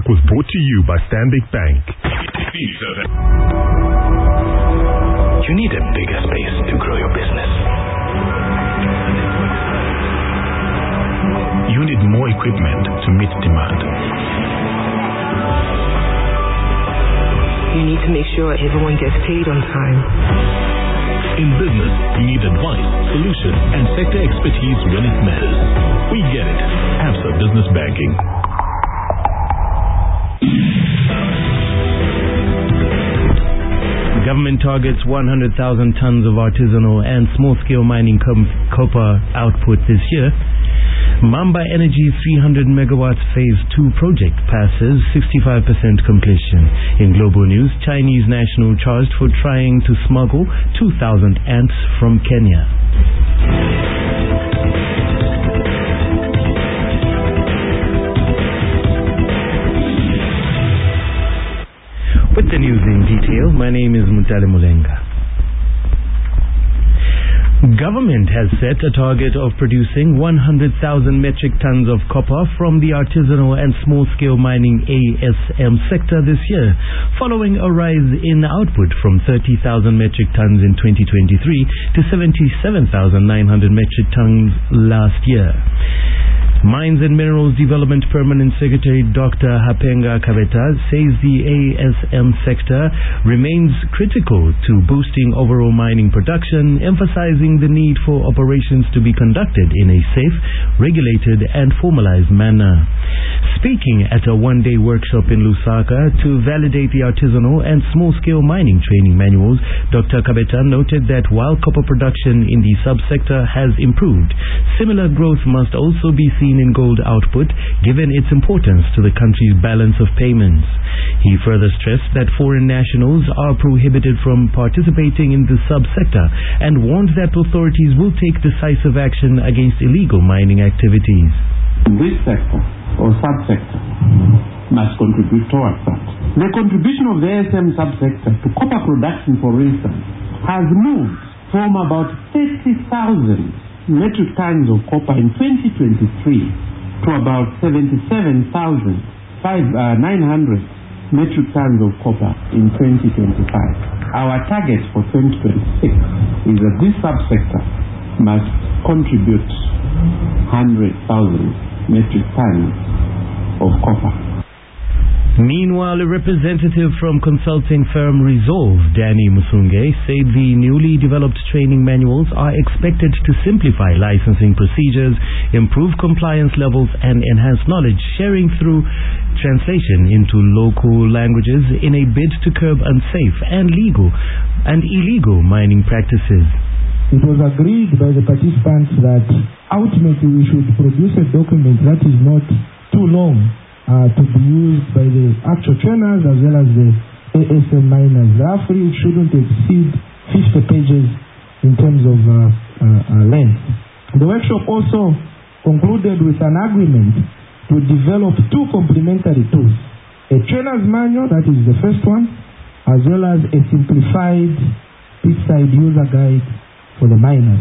was brought to you by Stanbic Bank. You need a bigger space to grow your business. You need more equipment to meet demand. You need to make sure everyone gets paid on time. In business, you need advice, solutions, and sector expertise when it matters. We get it. Absa Business Banking. Government targets 100,000 tons of artisanal and small-scale mining copper output this year. Mamba Energy 300 megawatts Phase 2 project passes 65% completion. In global news, Chinese national charged for trying to smuggle 2,000 ants from Kenya. With the news in detail, my name is Mutale Mulenga. Government has set a target of producing 100,000 metric tons of copper from the artisanal and small-scale mining ASM sector this year, following a rise in output from 30,000 metric tons in 2023 to 77,900 metric tons last year. Mines and Minerals Development Permanent Secretary Dr. Hapenga Kabeta says the ASM sector remains critical to boosting overall mining production, emphasizing the need for operations to be conducted in a safe, regulated and formalized manner. Speaking at a one-day workshop in Lusaka to validate the artisanal and small-scale mining training manuals, Dr. Kabeta noted that while copper production in the subsector has improved, similar growth must also be seen in gold output, given its importance to the country's balance of payments. He further stressed that foreign nationals are prohibited from participating in the subsector and warned that authorities will take decisive action against illegal mining activities. This sector or subsector must contribute towards that. The contribution of the ASM subsector to copper production, for instance, has moved from about 30,000 metric tons of copper in 2023 to about 77,900 metric tons of copper in 2025. Our target for 2026 is that this subsector must contribute 100,000 metric tons of copper. Meanwhile, a representative from consulting firm Resolve, Danny Musunge, said the newly developed training manuals are expected to simplify licensing procedures, improve compliance levels, and enhance knowledge sharing through translation into local languages in a bid to curb unsafe and illegal mining practices. It was agreed by the participants that ultimately we should produce a document that is not too long to be used by the actual trainers as well as the ASM miners. Roughly, it shouldn't exceed 50 pages in terms of length. The workshop also concluded with an agreement to develop two complementary tools. A trainer's manual, that is the first one, as well as a simplified pit-side user guide for the miners.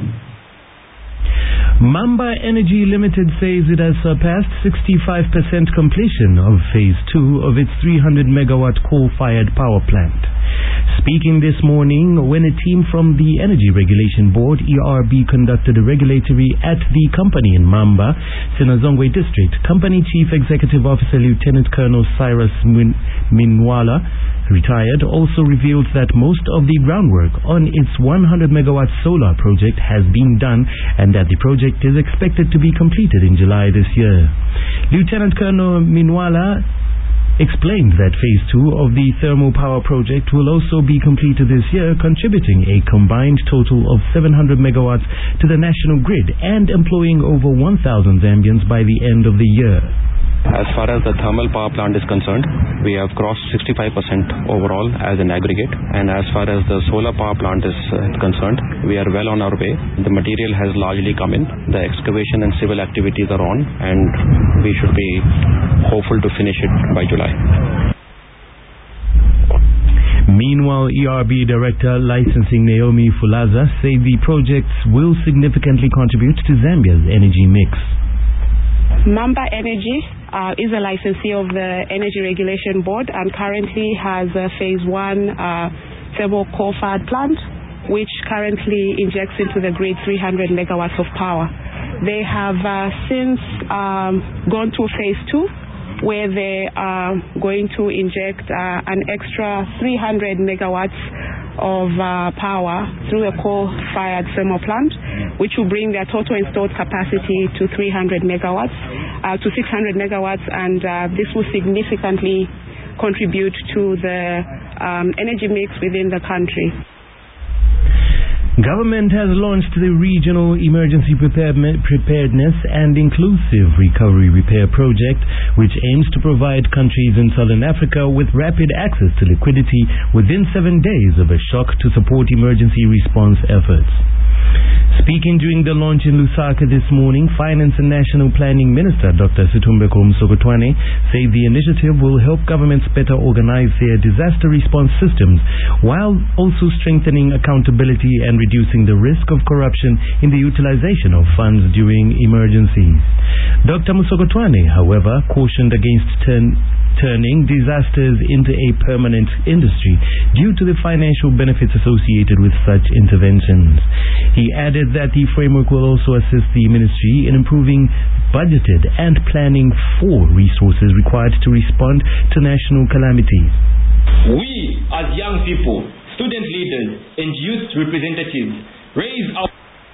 Mamba Energy Limited says it has surpassed 65% completion of Phase 2 of its 300 megawatt coal-fired power plant. Speaking this morning when a team from the Energy Regulation Board, ERB, conducted a regulatory at the company in Mamba, Sinazongwe District, Company Chief Executive Officer Lieutenant Colonel Cyrus Minwala, retired, also revealed that most of the groundwork on its 100 megawatt solar project has been done and that the project is expected to be completed in July this year. Lieutenant Colonel Minwala explained that Phase 2 of the thermal power project will also be completed this year, contributing a combined total of 700 megawatts to the national grid and employing over 1,000 Zambians by the end of the year. As far as the thermal power plant is concerned, we have crossed 65% overall as an aggregate, and as far as the solar power plant is concerned, we are well on our way. The material has largely come in, the excavation and civil activities are on, and we should be hopeful to finish it by July. Meanwhile, ERB Director Licensing Naomi Fulaza said the projects will significantly contribute to Zambia's energy mix. Mamba Energy is a licensee of the Energy Regulation Board and currently has a phase 1 thermal coal-fired plant, which currently injects into the grid 300 megawatts of power. They have since gone to phase 2, where they are going to inject an extra 300 megawatts of power through a coal-fired thermal plant, which will bring their total installed capacity to 300 megawatts, to 600 megawatts, and this will significantly contribute to the energy mix within the country. Government has launched the Regional Emergency Preparedness and Inclusive Recovery Repair Project, which aims to provide countries in Southern Africa with rapid access to liquidity within 7 days of a shock to support emergency response efforts. Speaking during the launch in Lusaka this morning, Finance and National Planning Minister Dr. Situmbeko Msokotwane said the initiative will help governments better organize their disaster response systems while also strengthening accountability and reducing the risk of corruption in the utilization of funds during emergencies. Dr. Msokotwane, however, cautioned against turning disasters into a permanent industry due to the financial benefits associated with such interventions. He added that the framework will also assist the ministry in improving budgeted and planning for resources required to respond to national calamities. We, as young people, student leaders, and youth representatives, raise our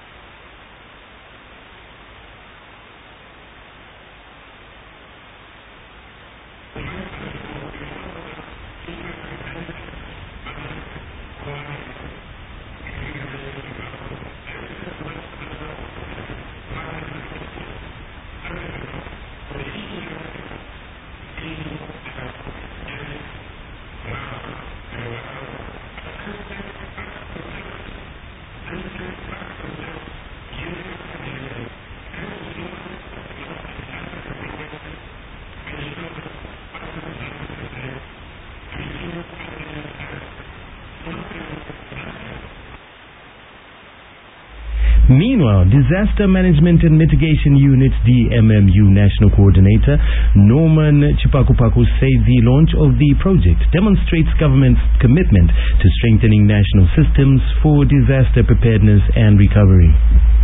Meanwhile, Disaster Management and Mitigation Unit DMMU National Coordinator Norman Chipakupaku said the launch of the project demonstrates government's commitment to strengthening national systems for disaster preparedness and recovery.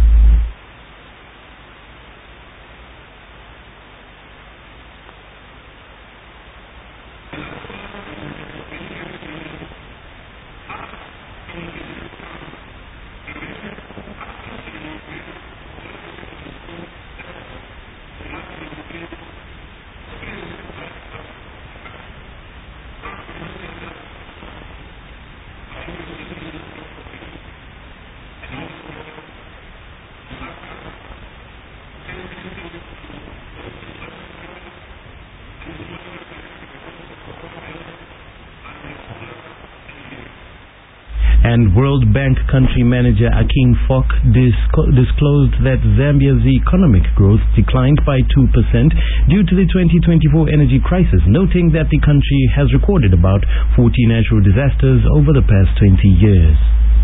And World Bank country manager Aking Fok disclosed that Zambia's economic growth declined by 2% due to the 2024 energy crisis, noting that the country has recorded about 40 natural disasters over the past 20 years.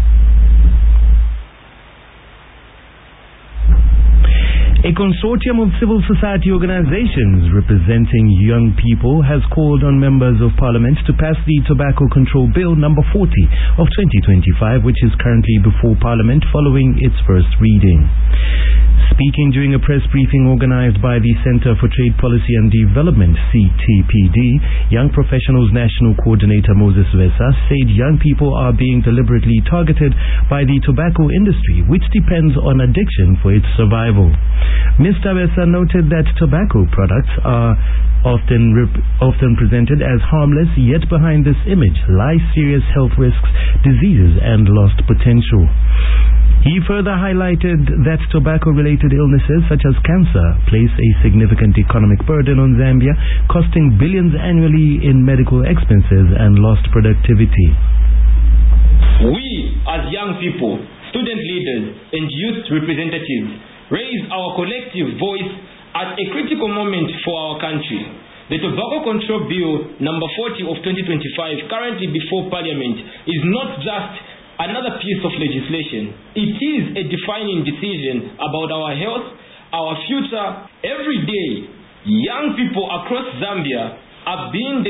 A consortium of civil society organizations representing young people has called on members of parliament to pass the Tobacco Control Bill number 40 of 2025, which is currently before parliament following its first reading. Speaking during a press briefing organized by the Center for Trade Policy and Development, CTPD, Young Professionals National Coordinator Moses Vesa said young people are being deliberately targeted by the tobacco industry, which depends on addiction for its survival. Mr. Vesa noted that tobacco products are often presented as harmless, yet behind this image lie serious health risks, diseases, and lost potential. He further highlighted that tobacco-related illnesses such as cancer place a significant economic burden on Zambia, costing billions annually in medical expenses and lost productivity. We, as young people, student leaders, and youth representatives, raise our collective voice at a critical moment for our country. The Tobacco Control Bill number 40 of 2025, currently before Parliament, is not just another piece of legislation. It is a defining decision about our health, our future. Every day, young people across Zambia are being